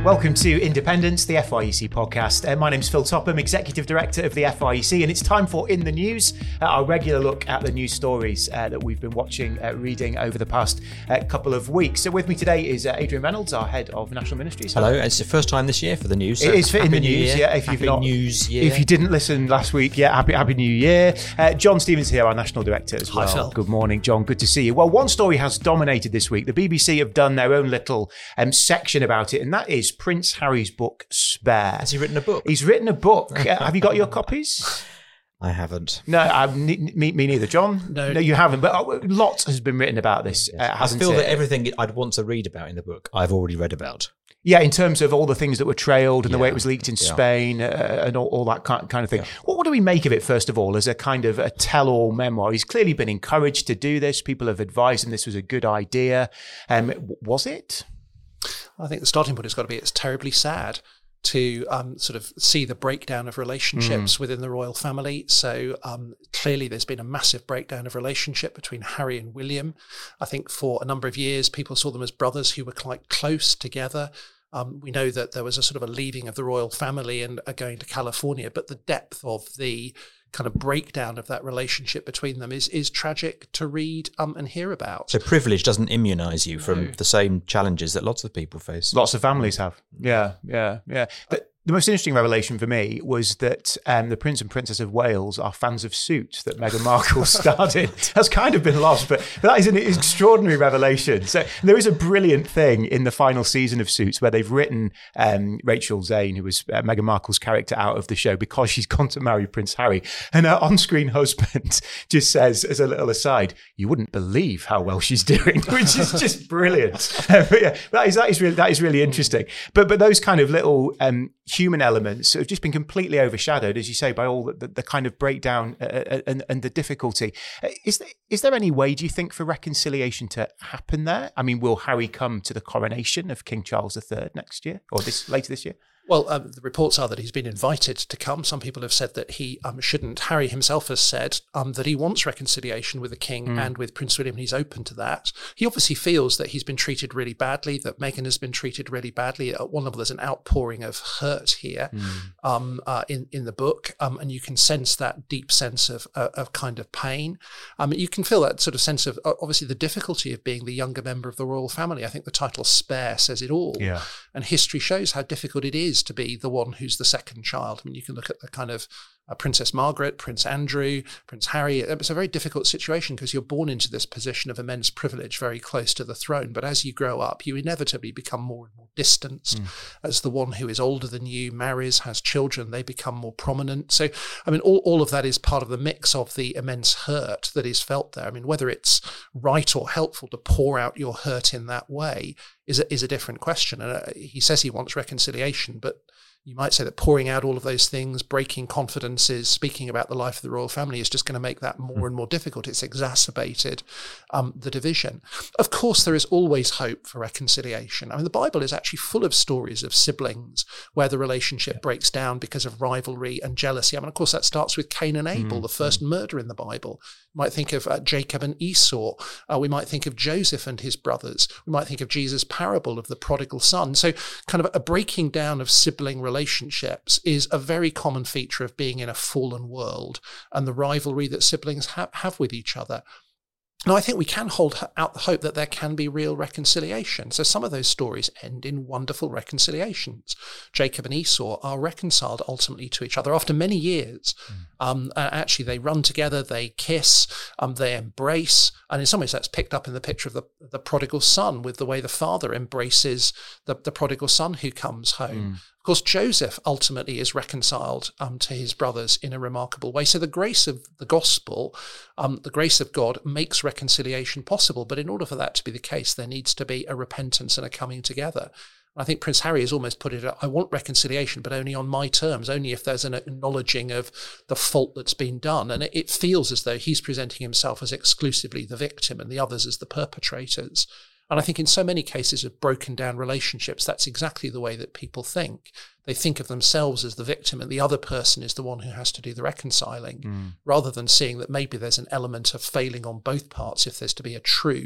Welcome to Independence, the FYEC podcast. My name's Phil Topham, Executive Director of the FYEC, and it's time for In the News, our regular look at the news stories that we've been watching, reading over the past couple of weeks. So with me today is Adrian Reynolds, our Head of National Ministries. Hello, it's the first time this year for the news. So it is for In the News, yeah. If you didn't listen last week, yeah, happy New Year. John Stevens here, our National Director as well. Hi, Phil. Good morning, John. Good to see you. Well, one story has dominated this week. The BBC have done their own little section about it, and that is Prince Harry's book, Spare. Has he written a book? He's written a book. Have you got your copies? I haven't. No, me neither. John? No, you haven't. But lots has been written about this. I feel that everything I'd want to read about in the book, I've already read about. Yeah, in terms of all the things that were trailed and the way it was leaked in Spain and all that kind of thing. Yeah. What do we make of it, first of all, as a kind of a tell-all memoir? He's clearly been encouraged to do this. People have advised him this was a good idea. Was it? I think the starting point has got to be it's terribly sad to sort of see the breakdown of relationships within the royal family. So clearly there's been a massive breakdown of relationship between Harry and William. I think for a number of years, people saw them as brothers who were quite close together. We know that there was a sort of a leaving of the royal family and going to California, but the depth of the kind of breakdown of that relationship between them is tragic to read and hear about. So privilege doesn't immunise you from the same challenges that lots of people face. Lots of families have. Yeah. But the most interesting revelation for me was that the Prince and Princess of Wales are fans of Suits that Meghan Markle starred in. That's kind of been lost, but that is an extraordinary revelation. So there is a brilliant thing in the final season of Suits where they've written Rachel Zane, who was Meghan Markle's character, out of the show because she's gone to marry Prince Harry. And her on-screen husband just says, as a little aside, "You wouldn't believe how well she's doing," which is just brilliant. But yeah, that is really interesting. But those kind of little human elements have just been completely overshadowed, as you say, by all the kind of breakdown and the difficulty. Is there any way, do you think, for reconciliation to happen there? I mean, will Harry come to the coronation of King Charles III next year or later this year? Well, the reports are that he's been invited to come. Some people have said that he shouldn't. Harry himself has said that he wants reconciliation with the King and with Prince William, and he's open to that. He obviously feels that he's been treated really badly, that Meghan has been treated really badly. At one level, there's an outpouring of hurt here in the book, and you can sense that deep sense of kind of pain. You can feel that sort of sense of, obviously, the difficulty of being the younger member of the royal family. I think the title Spare says it all. Yeah. And history shows how difficult it is to be the one who's the second child. I mean, you can look at the kind of Princess Margaret, Prince Andrew, Prince Harry. It's a very difficult situation because you're born into this position of immense privilege, very close to the throne. But as you grow up, you inevitably become more and more distanced. As the one who is older than you marries, has children, they become more prominent. So, I mean, all of that is part of the mix of the immense hurt that is felt there. I mean, whether it's right or helpful to pour out your hurt in that way is a different question. And he says he wants reconciliation, but you might say that pouring out all of those things, breaking confidences, speaking about the life of the royal family is just going to make that more and more difficult. It's exacerbated the division. Of course, there is always hope for reconciliation. I mean, the Bible is actually full of stories of siblings where the relationship breaks down because of rivalry and jealousy. I mean, of course, that starts with Cain and Abel, the first murder in the Bible. We might think of Jacob and Esau. We might think of Joseph and his brothers. We might think of Jesus' parable of the prodigal son. So kind of a breaking down of sibling relationships is a very common feature of being in a fallen world and the rivalry that siblings have with each other. Now, I think we can hold out the hope that there can be real reconciliation. So some of those stories end in wonderful reconciliations. Jacob and Esau are reconciled ultimately to each other after many years. Actually, they run together, they kiss, they embrace. And in some ways, that's picked up in the picture of the prodigal son with the way the father embraces the prodigal son who comes home. Of course, Joseph ultimately is reconciled to his brothers in a remarkable way. So the grace of the gospel, the grace of God makes reconciliation possible. But in order for that to be the case, there needs to be a repentance and a coming together. I think Prince Harry has almost put it, I want reconciliation, but only on my terms, only if there's an acknowledging of the fault that's been done. And it feels as though he's presenting himself as exclusively the victim and the others as the perpetrators. And I think in so many cases of broken down relationships, that's exactly the way that people think. They think of themselves as the victim and the other person is the one who has to do the reconciling, rather than seeing that maybe there's an element of failing on both parts if there's to be a true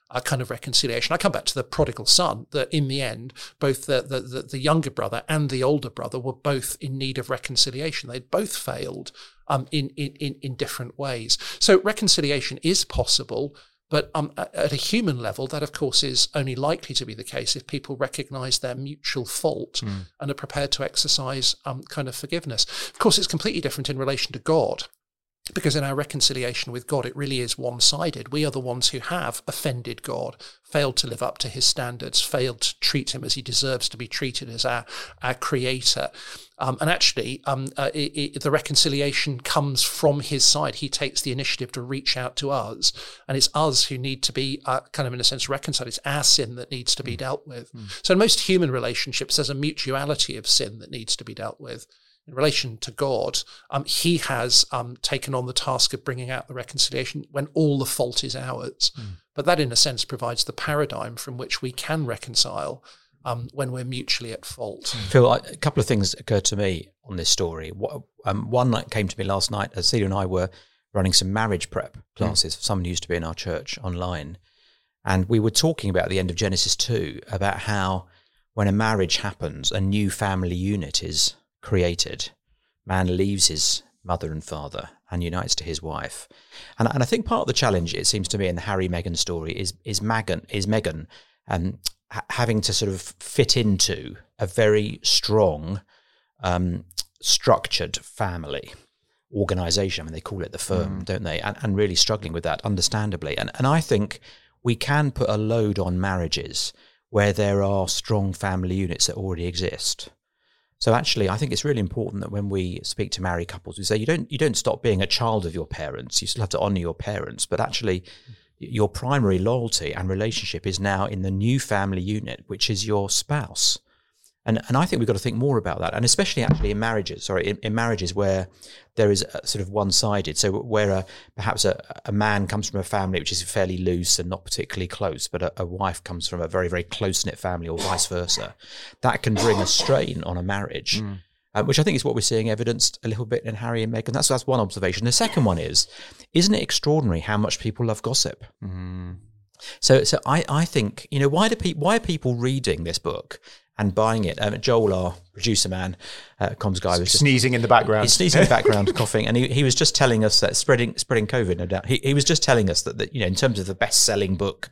kind of reconciliation. I come back to the prodigal son, that in the end, both the younger brother and the older brother were both in need of reconciliation. They'd both failed in different ways. So reconciliation is possible, but at a human level, that of course is only likely to be the case if people recognise their mutual fault and are prepared to exercise kind of forgiveness. Of course, it's completely different in relation to God, because in our reconciliation with God, it really is one-sided. We are the ones who have offended God, failed to live up to his standards, failed to treat him as he deserves to be treated as our creator. And actually, the reconciliation comes from his side. He takes the initiative to reach out to us, and it's us who need to be kind of, in a sense, reconciled. It's our sin that needs to be dealt with. So in most human relationships, there's a mutuality of sin that needs to be dealt with. In relation to God, he has taken on the task of bringing out the reconciliation when all the fault is ours. But that, in a sense, provides the paradigm from which we can reconcile when we're mutually at fault. Phil, a couple of things occurred to me on this story. One that came to me last night, as Celia and I were running some marriage prep classes for someone who used to be in our church online. And we were talking about the end of Genesis 2, about how when a marriage happens, a new family unit is created. Man leaves his mother and father and unites to his wife. And I think part of the challenge, it seems to me, in the Harry-Meghan story is Meghan having to sort of fit into a very strong, structured family organisation. I mean, they call it the firm, don't they? And really struggling with that, understandably. And I think we can put a load on marriages where there are strong family units that already exist. So actually, I think it's really important that when we speak to married couples, we say you don't stop being a child of your parents. You still have to honour your parents, but actually your primary loyalty and relationship is now in the new family unit, which is your spouse. And I think we've got to think more about that, and especially actually in marriages. In marriages where there is a sort of one-sided. So where perhaps a man comes from a family which is fairly loose and not particularly close, but a wife comes from a very, very close-knit family, or vice versa, that can bring a strain on a marriage, which I think is what we're seeing evidenced a little bit in Harry and Meghan. That's one observation. The second one is, isn't it extraordinary how much people love gossip? So I think, why are people reading this book and buying it? Joel, our producer man, comms guy, was just sneezing in the background. He's sneezing in the background, coughing, and he was just telling us that spreading COVID, no doubt. He was just telling us that in terms of the best-selling book,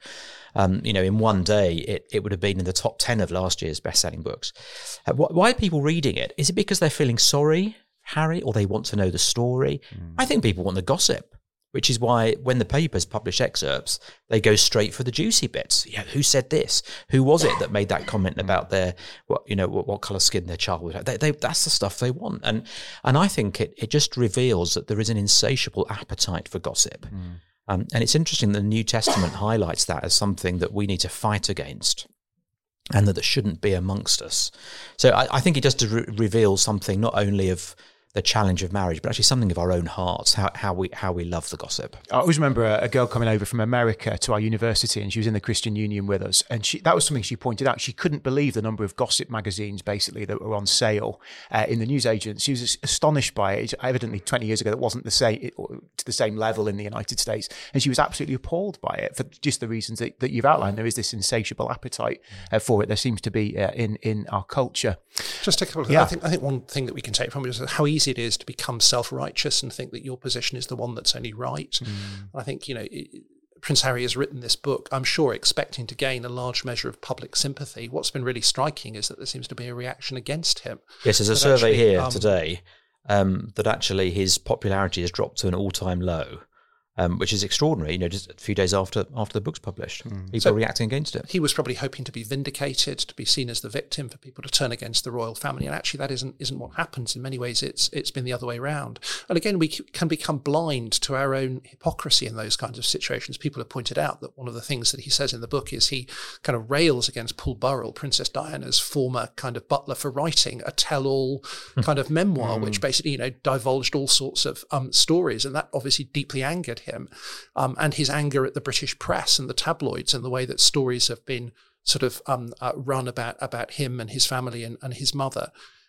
in one day it would have been in the top 10 of last year's best-selling books. Why are people reading it? Is it because they're feeling sorry, Harry, or they want to know the story? I think people want the gossip, which is why when the papers publish excerpts, they go straight for the juicy bits. Yeah, who said this? Who was it that made that comment about their what colour skin their child would have? That's the stuff they want, and I think it just reveals that there is an insatiable appetite for gossip, and it's interesting that the New Testament highlights that as something that we need to fight against, and that shouldn't be amongst us. So I think it just reveals something not only of the challenge of marriage, but actually something of our own hearts, how we love the gossip. I always remember a girl coming over from America to our university, and she was in the Christian Union with us, and that was something she pointed out. She couldn't believe the number of gossip magazines, basically, that were on sale in the newsagents. She was astonished by it. Evidently, 20 years ago, that wasn't to the same level in the United States, and she was absolutely appalled by it for just the reasons that you've outlined. There is this insatiable appetite for it. There seems to be in our culture. Just a couple of things. I think one thing that we can take from it is how easy it is to become self-righteous and think that your position is the one that's only right. I think, Prince Harry has written this book, I'm sure, expecting to gain a large measure of public sympathy. What's been really striking is that there seems to be a reaction against him. Yes, there's a survey here today that actually his popularity has dropped to an all-time low. Which is extraordinary, just a few days after the book's published. People are reacting against it. He was probably hoping to be vindicated, to be seen as the victim, for people to turn against the royal family. And actually that isn't what happens. In many ways, it's been the other way around. And again, we can become blind to our own hypocrisy in those kinds of situations. People have pointed out that one of the things that he says in the book is he kind of rails against Paul Burrell, Princess Diana's former kind of butler, for writing a tell-all kind of memoir, which basically, divulged all sorts of stories. And that obviously deeply angered him, and his anger at the British press and the tabloids and the way that stories have been sort of run about him and his family and his mother.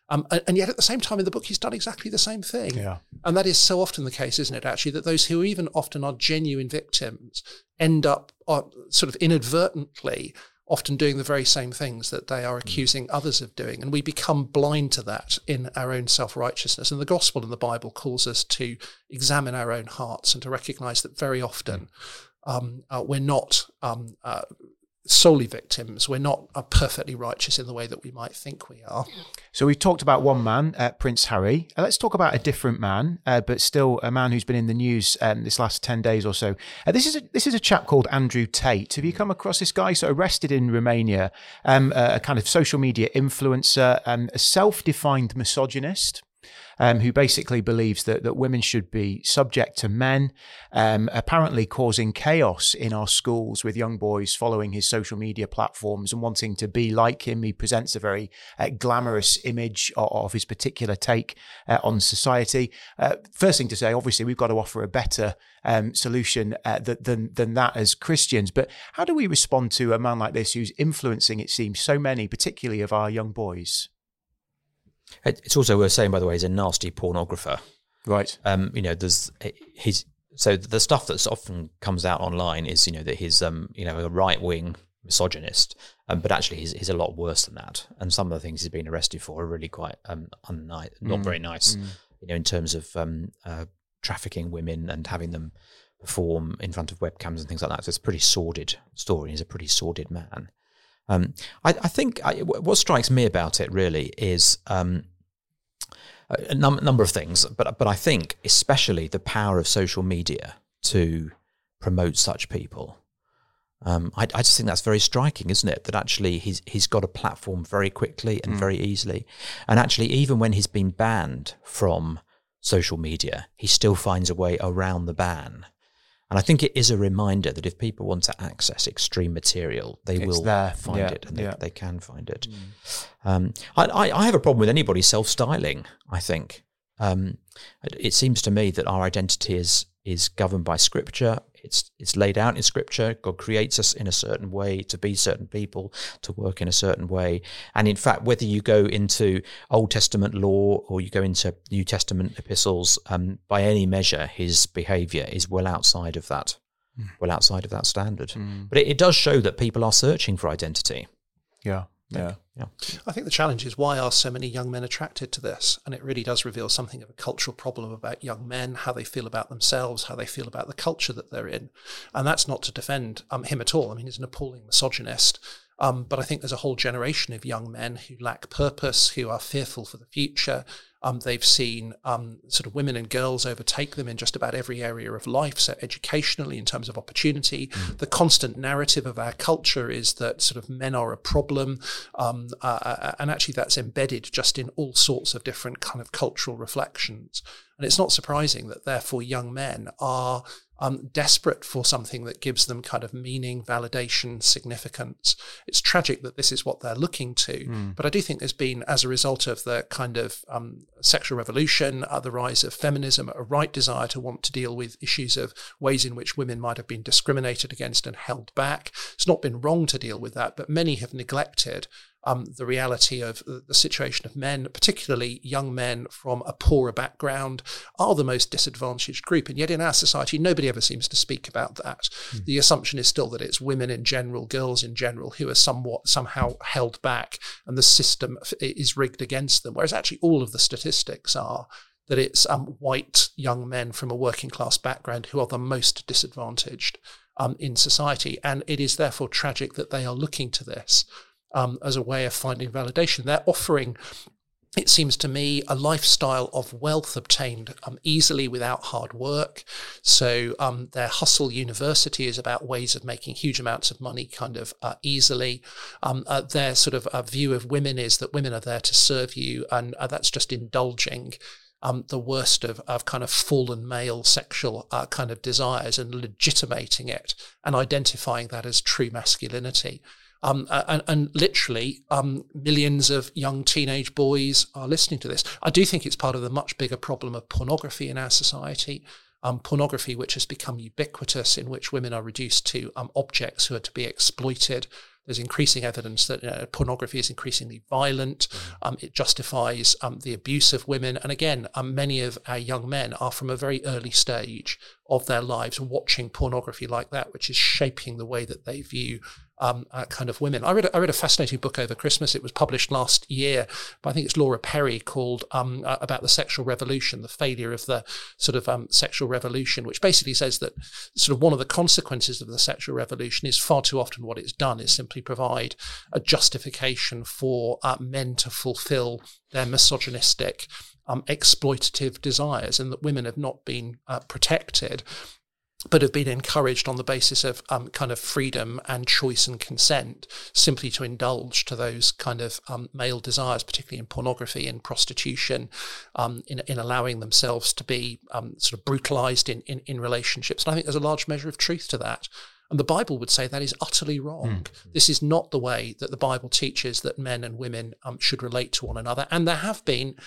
And yet at the same time in the book, he's done exactly the same thing. Yeah. And that is so often the case, isn't it, actually, that those who even often are genuine victims end up sort of inadvertently often doing the very same things that they are accusing others of doing. And we become blind to that in our own self-righteousness. And the gospel and the Bible calls us to examine our own hearts and to recognize that very often we're not solely victims. We're not perfectly righteous in the way that we might think we are. So we've talked about one man, Prince Harry. Let's talk about a different man, but still a man who's been in the news this last 10 days or so. This is a chap called Andrew Tate. Have you come across this guy? So arrested in Romania, a kind of social media influencer, a self-defined misogynist. Who basically believes that women should be subject to men, apparently causing chaos in our schools with young boys following his social media platforms and wanting to be like him. He presents a very glamorous image of his particular take on society. First thing to say, obviously, we've got to offer a better solution than that as Christians. But how do we respond to a man like this who's influencing, it seems, so many, particularly of our young boys? It's also worth saying, by the way, he's a nasty pornographer. Right. So the stuff that often comes out online is, that he's, a right-wing misogynist, but actually he's a lot worse than that. And some of the things he's been arrested for are really quite not very nice, in terms of trafficking women and having them perform in front of webcams and things like that. So it's a pretty sordid story. He's a pretty sordid man. I think what strikes me about it really is a number of things, but I think especially the power of social media to promote such people. I just think that's very striking, isn't it? That actually he's got a platform very quickly and very easily, and actually even when he's been banned from social media, he still finds a way around the ban. And I think it is a reminder that if people want to access extreme material, they will find it, and they can find it. I have a problem with anybody self-styling, I think. It seems to me that our identity is governed by Scripture. It's laid out in Scripture. God creates us in a certain way to be certain people, to work in a certain way. And in fact, whether you go into Old Testament law or you go into New Testament epistles, by any measure, his behaviour is well outside of that standard. But it does show that people are searching for identity. Yeah. I think the challenge is, why are so many young men attracted to this? And it really does reveal something of a cultural problem about young men, how they feel about themselves, how they feel about the culture that they're in. And that's not to defend him at all. I mean, he's an appalling misogynist. But I think there's a whole generation of young men who lack purpose, who are fearful for the future. They've seen sort of women and girls overtake them in just about every area of life. So educationally, in terms of opportunity, the constant narrative of our culture is that sort of men are a problem. And actually that's embedded just in all sorts of different kind of cultural reflections. And it's not surprising that therefore young men are desperate for something that gives them kind of meaning, validation, significance. It's tragic that this is what they're looking to. But I do think there's been, as a result of the kind of sexual revolution, the rise of feminism, a right desire to want to deal with issues of ways in which women might have been discriminated against and held back. It's not been wrong to deal with that, but many have neglected the reality of the situation of men, particularly young men from a poorer background, are the most disadvantaged group. And yet in our society, nobody ever seems to speak about that. The assumption is still that it's women in general, girls in general, who are somehow held back and the system is rigged against them. Whereas actually all of the statistics are that it's white young men from a working class background who are the most disadvantaged in society. And it is therefore tragic that they are looking to this as a way of finding validation. They're offering, it seems to me, a lifestyle of wealth obtained easily without hard work. So their hustle university is about ways of making huge amounts of money kind of easily. Their sort of view of women is that women are there to serve you, and that's just indulging the worst of kind of fallen male sexual kind of desires and legitimating it and identifying that as true masculinity. And literally millions of young teenage boys are listening to this. I do think it's part of the much bigger problem of pornography in our society. Pornography, which has become ubiquitous, in which women are reduced to objects who are to be exploited. There's increasing evidence that pornography is increasingly violent. It justifies the abuse of women. And again, many of our young men are from a very early stage of their lives watching pornography like that, which is shaping the way that they view kind of women. I read a fascinating book over Christmas. It was published last year, but I think it's Laura Perry, called about the sexual revolution, the failure of the sort of sexual revolution, which basically says that sort of one of the consequences of the sexual revolution is far too often what it's done is simply provide a justification for men to fulfill their misogynistic exploitative desires, and that women have not been protected, but have been encouraged on the basis of kind of freedom and choice and consent, simply to indulge to those kind of male desires, particularly in pornography and prostitution, in allowing themselves to be sort of brutalized in relationships. And I think there's a large measure of truth to that. And the Bible would say that is utterly wrong. This is not the way that the Bible teaches that men and women should relate to one another. And there have been,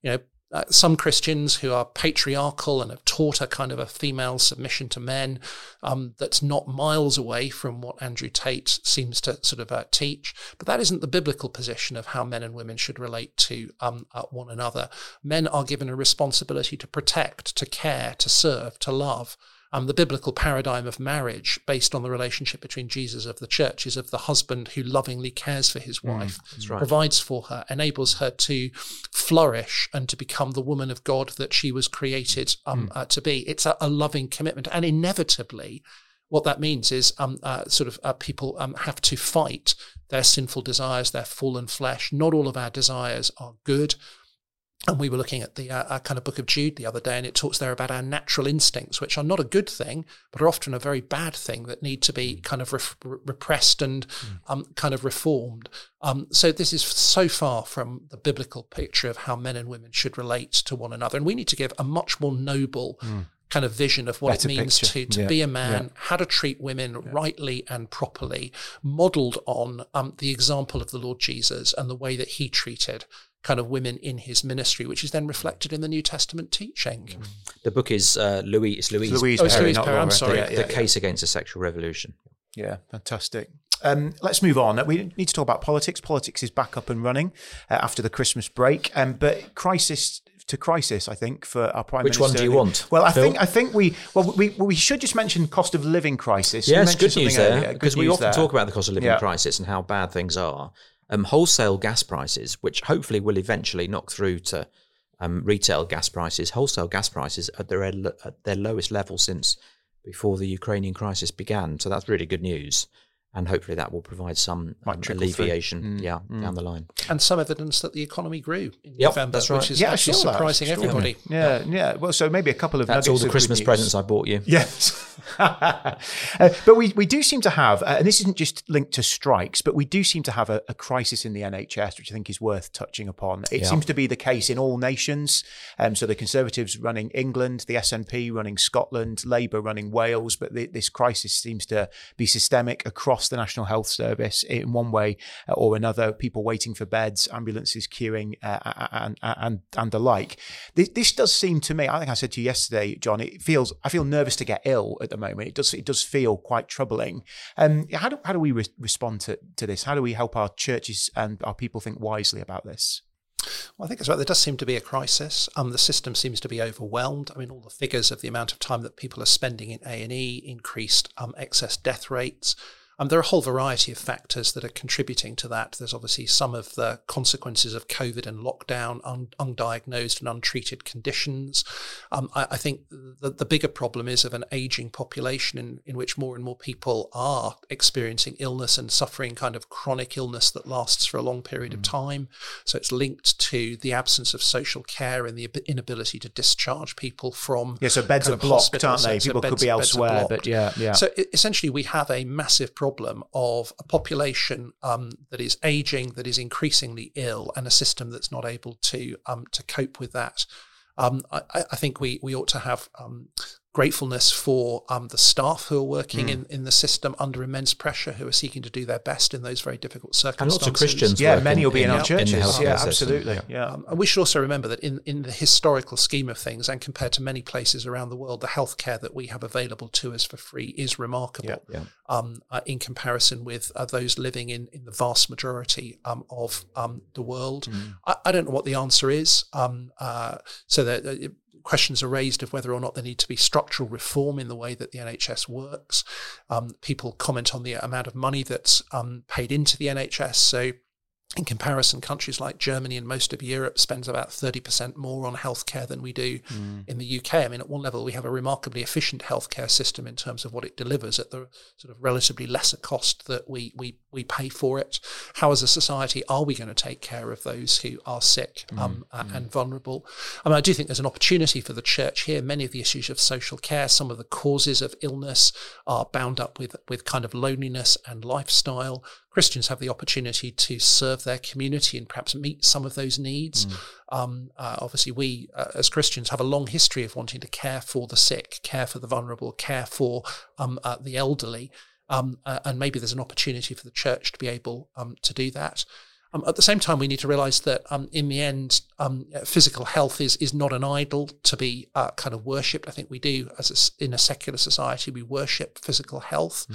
some Christians who are patriarchal and have taught a kind of a female submission to men that's not miles away from what Andrew Tate seems to sort of teach. But that isn't the biblical position of how men and women should relate to one another. Men are given a responsibility to protect, to care, to serve, to love. The biblical paradigm of marriage, based on the relationship between Jesus of the church, is of the husband who lovingly cares for his wife, provides for her, enables her to flourish and to become the woman of God that she was created to be. It's a loving commitment. And inevitably, what that means is people have to fight their sinful desires, their fallen flesh. Not all of our desires are good. And we were looking at the kind of book of Jude the other day, and it talks there about our natural instincts, which are not a good thing, but are often a very bad thing that need to be kind of repressed and kind of reformed. So this is so far from the biblical picture of how men and women should relate to one another. And we need to give a much more noble kind of vision of what better it means to be a man, how to treat women rightly and properly, modelled on the example of the Lord Jesus and the way that he treated kind of women in his ministry, which is then reflected in the New Testament teaching. The book is Louise Perry. I'm sorry. The Case Against the Sexual Revolution. Yeah, fantastic. Let's move on. We need to talk about politics. Politics is back up and running after the Christmas break, but crisis to crisis, I think, for our Prime Minister. Which one do you want? Well, I think we should just mention cost of living crisis. Yes, good news there, because we often talk about the cost of living crisis and how bad things are. Wholesale gas prices, which hopefully will eventually knock through to retail gas prices. Wholesale gas prices at their lowest level since before the Ukrainian crisis began. So that's really good news. And hopefully that will provide some alleviation down the line. And some evidence that the economy grew in November, that's right. Which is actually surprising everybody. Yeah. Well, so maybe a couple of That's all the Christmas presents I bought you. Yes. But we do seem to have, and this isn't just linked to strikes, but we do seem to have a crisis in the NHS, which I think is worth touching upon. It seems to be the case in all nations. So the Conservatives running England, the SNP running Scotland, Labour running Wales, but this crisis seems to be systemic across the National Health Service in one way or another. People waiting for beds, ambulances queuing, and the like. This does seem to me, I think I said to you yesterday, John, I feel nervous to get ill at the moment. It does feel quite troubling. How do we respond to this? How do we help our churches and our people think wisely about this? Well, I think it's right. There does seem to be a crisis. The system seems to be overwhelmed. I mean, all the figures of the amount of time that people are spending in A&E, increased excess death rates. There are a whole variety of factors that are contributing to that. There's obviously some of the consequences of COVID and lockdown, undiagnosed and untreated conditions. I think the bigger problem is of an ageing population in which more and more people are experiencing illness and suffering kind of chronic illness that lasts for a long period of time. So it's linked to the absence of social care and the inability to discharge people from so beds are blocked, aren't they? People could be elsewhere, but yeah. So essentially we have a massive problem of a population that is aging, that is increasingly ill, and a system that's not able to cope with that. I think we ought to have gratefulness for the staff who are working in the system under immense pressure, who are seeking to do their best in those very difficult circumstances. And lots of Christians. Yeah, many will be in our churches. Yeah, absolutely. Yeah. And we should also remember that in the historical scheme of things, and compared to many places around the world, the healthcare that we have available to us for free is remarkable. In comparison with those living in the vast majority of the world. I don't know what the answer is. So that questions are raised of whether or not there need to be structural reform in the way that the NHS works. People comment on the amount of money that's paid into the NHS. So in comparison, countries like Germany and most of Europe spends about 30% more on healthcare than we do in the UK. I mean, at one level, we have a remarkably efficient healthcare system in terms of what it delivers at the sort of relatively lesser cost that we pay for it. How, as a society, are we going to take care of those who are sick and vulnerable? I mean, I do think there's an opportunity for the church here. Many of the issues of social care, some of the causes of illness are bound up with kind of loneliness and lifestyle. Christians have the opportunity to serve their community and perhaps meet some of those needs. Obviously, we as Christians have a long history of wanting to care for the sick, care for the vulnerable, care for the elderly, and maybe there's an opportunity for the church to be able to do that. At the same time, we need to realise that in the end, physical health is not an idol to be kind of worshipped. I think we do, in a secular society, we worship physical health.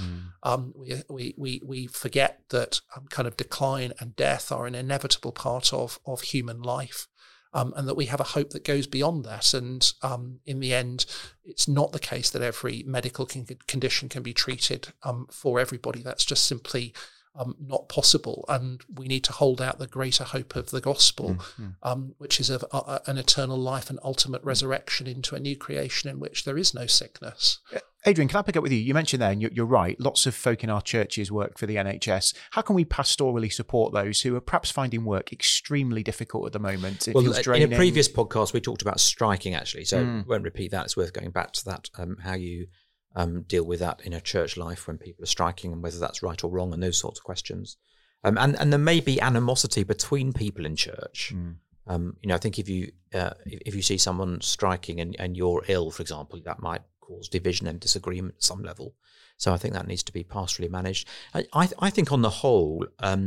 We forget that kind of decline and death are an inevitable part of human life. And that we have a hope that goes beyond that. And in the end, it's not the case that every medical condition can be treated for everybody. That's just simply not possible, and we need to hold out the greater hope of the gospel, which is of an eternal life and ultimate resurrection into a new creation in which there is no sickness. Adrian, can I pick up with you? You mentioned there, and you're right, lots of folk in our churches work for the NHS. How can we pastorally support those who are perhaps finding work extremely difficult at the moment? It feels draining. In a previous podcast, we talked about striking, actually, so we won't repeat that. It's worth going back to that, how you deal with that in a church life when people are striking and whether that's right or wrong and those sorts of questions. And there may be animosity between people in church. I think if you see someone striking and you're ill, for example, that might cause division and disagreement at some level. So I think that needs to be pastorally managed. I think on the whole,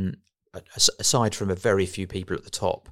aside from a very few people at the top,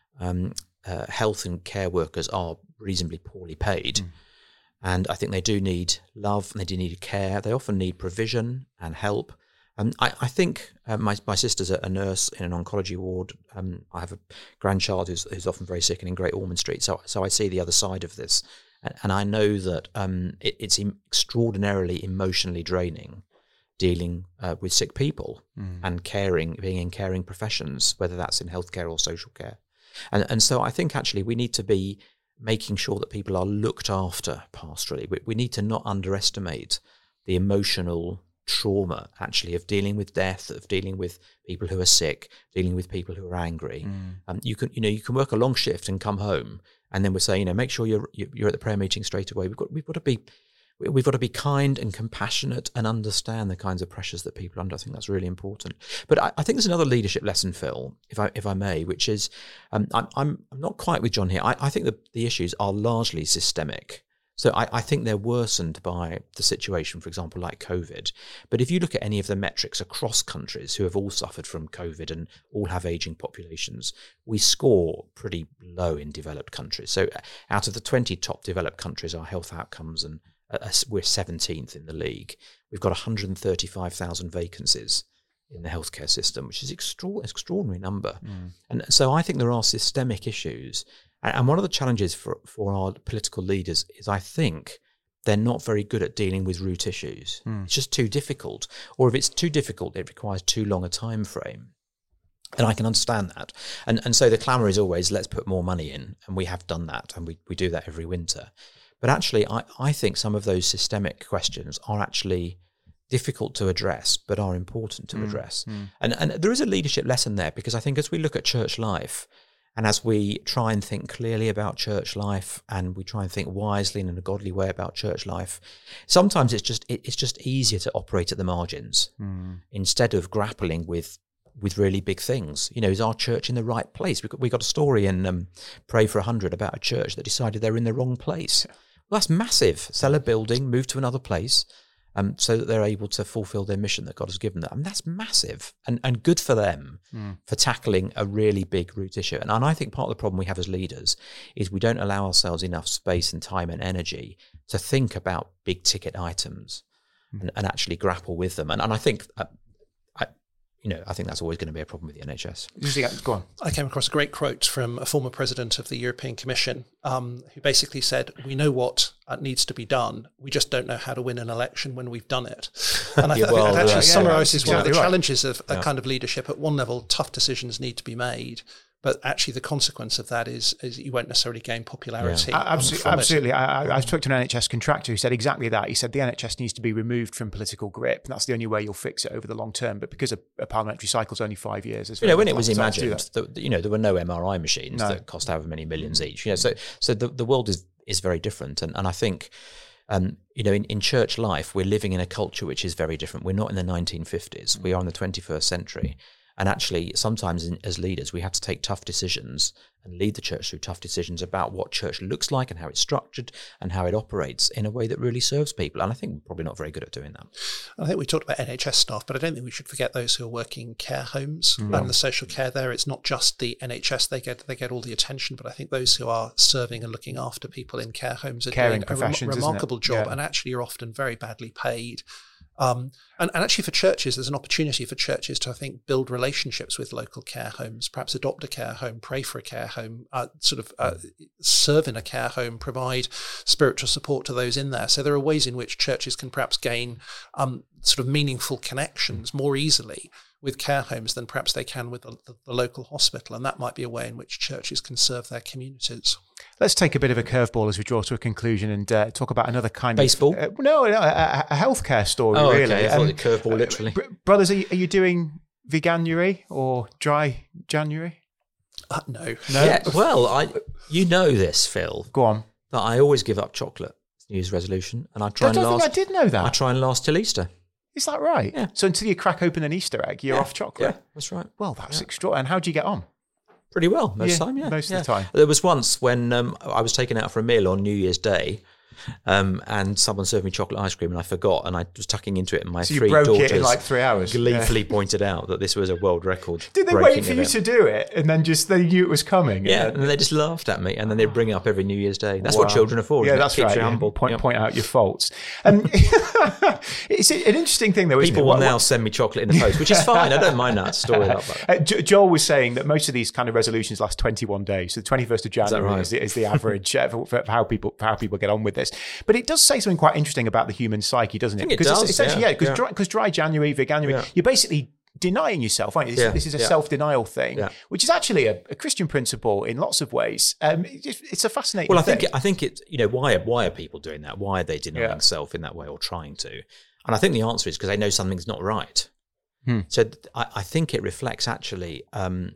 health and care workers are reasonably poorly paid. And I think they do need love and they do need care. They often need provision and help. I think my sister's a nurse in an oncology ward. I have a grandchild who's often very sick and in Great Ormond Street. So I see the other side of this. And I know that it's extraordinarily emotionally draining dealing with sick people and being in caring professions, whether that's in healthcare or social care. And so I think actually we need to be making sure that people are looked after pastorally. We need to not underestimate the emotional trauma, actually, of dealing with death, of dealing with people who are sick, dealing with people who are angry. You can work a long shift and come home, and then we're saying, make sure you're at the prayer meeting straight away. We've got to be kind and compassionate and understand the kinds of pressures that people are under. I think that's really important. But I think there's another leadership lesson, Phil, if I may, which is I'm not quite with John here. I think that the issues are largely systemic. So I think they're worsened by the situation, for example, like COVID. But if you look at any of the metrics across countries who have all suffered from COVID and all have ageing populations, we score pretty low in developed countries. So out of the 20 top developed countries, our health outcomes and we're 17th in the league. We've got 135,000 vacancies in the healthcare system, which is an extraordinary number. And so I think there are systemic issues. And one of the challenges for our political leaders is I think they're not very good at dealing with root issues. It's just too difficult. Or if it's too difficult, it requires too long a time frame. And I can understand that. And so the clamour is always, let's put more money in. And we have done that. And we do that every winter. But actually, I think some of those systemic questions are actually difficult to address, but are important to address. And there is a leadership lesson there, because I think as we look at church life, and as we try and think clearly about church life, and we try and think wisely and in a godly way about church life, sometimes it's just easier to operate at the margins instead of grappling with really big things. Is our church in the right place? We got a story in Pray for 100 about a church that decided they're in the wrong place. Well, that's massive. Sell a building, move to another place, so that they're able to fulfill their mission that God has given them. I mean, that's massive and good for them for tackling a really big root issue. And I think part of the problem we have as leaders is we don't allow ourselves enough space and time and energy to think about big ticket items and actually grapple with them. And I think... I think that's always going to be a problem with the NHS. Go on. I came across a great quote from a former president of the European Commission who basically said, we know what needs to be done. We just don't know how to win an election when we've done it. And I think that actually summarises one of the challenges of a kind of leadership. At one level, tough decisions need to be made. But actually, the consequence of that is you won't necessarily gain popularity. Yeah. Absolutely. I spoke to an NHS contractor who said exactly that. He said the NHS needs to be removed from political grip. And that's the only way you'll fix it over the long term. But because a parliamentary cycle is only 5 years, when it was imagined, there were no MRI machines that cost however many millions each. So the world is very different. And I think, in church life, we're living in a culture which is very different. We're not in the 1950s. We are in the 21st century. And actually, sometimes as leaders, we have to take tough decisions and lead the church through tough decisions about what church looks like and how it's structured and how it operates in a way that really serves people. And I think we're probably not very good at doing that. I think we talked about NHS staff, but I don't think we should forget those who are working in care homes and the social care there. It's not just the NHS, they get all the attention, but I think those who are serving and looking after people in care homes are doing a remarkable job and actually are often very badly paid. And actually for churches, there's an opportunity for churches to, I think, build relationships with local care homes, perhaps adopt a care home, pray for a care home, serve in a care home, provide spiritual support to those in there. So there are ways in which churches can perhaps gain sort of meaningful connections more easily with care homes than perhaps they can with the local hospital. And that might be a way in which churches can serve their communities. Let's take a bit of a curveball as we draw to a conclusion and talk about another kind Baseball? of... a healthcare story, really. Okay. I thought it curveball, literally. Brothers, are you doing veganuary or dry January? No. Yeah, well, you know this, Phil. Go on. That I always give up chocolate. It's New Year's resolution. And I try and last... I did know that. I try and last till Easter. Is that right? Yeah. So until you crack open an Easter egg, you're off chocolate? Yeah, that's right. Well, that's extraordinary. And how do you get on? Pretty well, most of the time, Most of the time. There was once when I was taken out for a meal on New Year's Day, and someone served me chocolate ice cream and I forgot, and I was tucking into it, and my three daughters broke it in like 3 hours. Gleefully pointed out that this was a world record. Did they wait for you to do it and then they knew it was coming? Yeah, and they just laughed at me, and then they'd bring it up every New Year's Day. That's what children are for. Yeah, that's right. Humble. Point out your faults. It's an interesting thing, though, isn't it? People will now send me chocolate in the post, which is fine. I don't mind that story. Joel was saying that most of these kind of resolutions last 21 days. So the 21st of January is the average for how people get on with this. But it does say something quite interesting about the human psyche, doesn't it? Because essentially, because dry January, veganuary, you're basically denying yourself, aren't you? This is a self-denial thing, which is actually a Christian principle in lots of ways. It's a fascinating thing. I think it's, why are people doing that? Why are they denying self in that way or trying to? And I think the answer is because they know something's not right. So I think it reflects actually an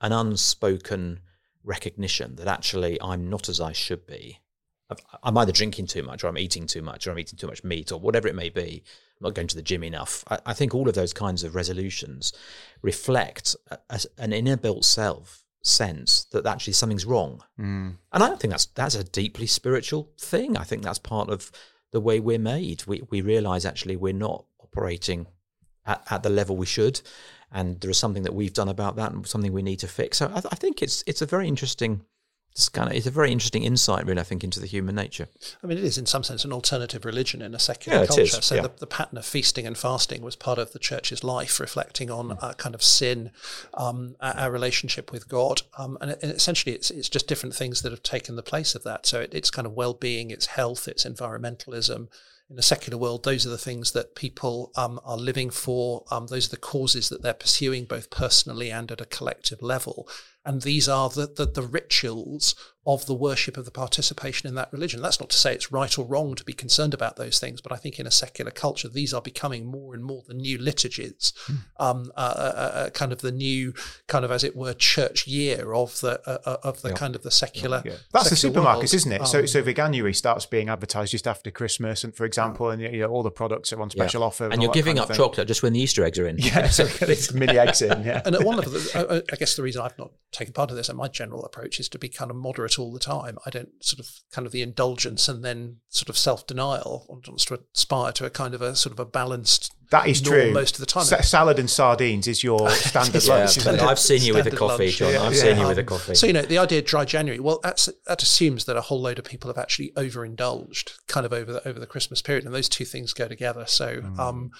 unspoken recognition that actually I'm not as I should be. I'm either drinking too much or I'm eating too much or I'm eating too much meat or whatever it may be. I'm not going to the gym enough. I think all of those kinds of resolutions reflect an inner-built sense that actually something's wrong. And I don't think that's a deeply spiritual thing. I think that's part of the way we're made. We realise actually we're not operating at the level we should, and there is something that we've done about that and something we need to fix. So I think it's a very interesting... It's a very interesting insight, really, I think, into the human nature. I mean, it is, in some sense, an alternative religion in a secular culture. So the pattern of feasting and fasting was part of the church's life, reflecting on kind of sin, our relationship with God. And essentially, it's just different things that have taken the place of that. So it's kind of well-being, it's health, it's environmentalism. In a secular world, those are the things that people are living for. Those are the causes that they're pursuing, both personally and at a collective level. And these are the rituals of the worship of the participation in that religion. That's not to say it's right or wrong to be concerned about those things, but I think in a secular culture, these are becoming more and more the new liturgies, kind of the new kind of, as it were, church year of the kind of the secular. That's secular the supermarkets, world. isn't it? So veganuary starts being advertised just after Christmas, and for example, and all the products are on special offer, and you're giving up chocolate just when the Easter eggs are in. So it's mini eggs in. Yeah, and at one level, I guess the reason I've not taking part of this, and my general approach is to be kind of moderate all the time. I don't sort of kind of the indulgence and then sort of self-denial. I want to aspire to a kind of a sort of a balanced. That is true. Most of the time, salad and sardines is your standard lunch. I've seen you with a coffee, lunch. John. I've seen you with a coffee. So the idea of dry January. Well, that assumes that a whole load of people have actually overindulged, kind of over the Christmas period, and those two things go together. So, do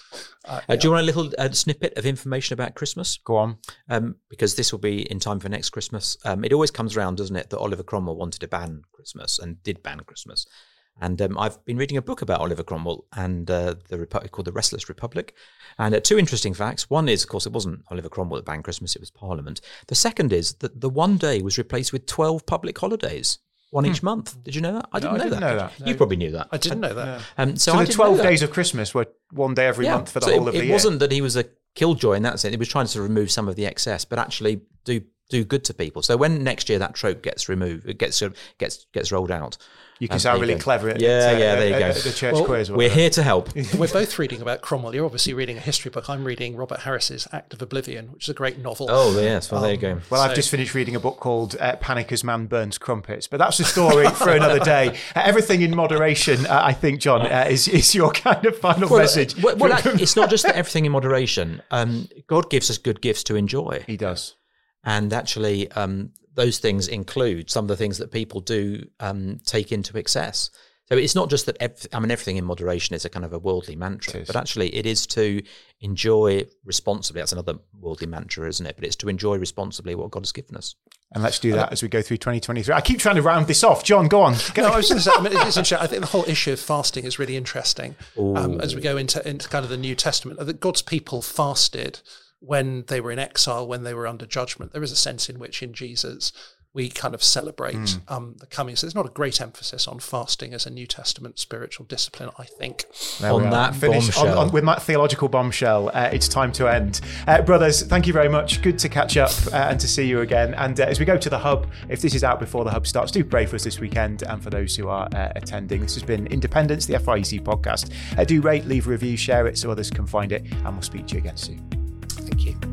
you want a little snippet of information about Christmas? Go on, because this will be in time for next Christmas. It always comes around, doesn't it, that Oliver Cromwell wanted to ban Christmas and did ban Christmas. And I've been reading a book about Oliver Cromwell and the Republic called The Restless Republic. And two interesting facts. One is, of course, it wasn't Oliver Cromwell that banned Christmas, it was Parliament. The second is that the one day was replaced with 12 public holidays, one each month. Did you know that? I didn't know that. No. You probably knew that. I didn't know that. So the 12 days of Christmas were one day every month for the whole of the year. It wasn't that he was a killjoy in that sense. He was trying to remove some of the excess, but actually do good to people. So when next year that trope gets removed, it gets rolled out. You can sound really clever at there you go. The church quiz. We're here to help. We're both reading about Cromwell. You're obviously reading a history book. I'm reading Robert Harris's Act of Oblivion, which is a great novel. Oh, yes. Well, there you go. Well, I've just finished reading a book called Panic as Man Burns Crumpets, but that's a story for another day. Everything in moderation, I think, John, is your kind of final message. Well, it's not just that everything in moderation. God gives us good gifts to enjoy. He does. And actually, those things include some of the things that people do take into excess. So it's not just that, everything in moderation is a kind of a worldly mantra, but actually it is to enjoy responsibly. That's another worldly mantra, isn't it? But it's to enjoy responsibly what God has given us. And let's do that as we go through 2023. I keep trying to round this off. John, go on. No, I was going to say, it's interesting. I think the whole issue of fasting is really interesting as we go into kind of the New Testament. That God's people fasted when they were in exile, when they were under judgment. There is a sense in which in Jesus we kind of celebrate the coming. So there's not a great emphasis on fasting as a New Testament spiritual discipline, I think. On that bombshell. With that theological bombshell, it's time to end. Brothers, thank you very much. Good to catch up and to see you again. And as we go to the Hub, if this is out before the Hub starts, do pray for us this weekend and for those who are attending. This has been Independence, the FIEC podcast. Do rate, leave a review, share it so others can find it, and we'll speak to you again soon. Thank you.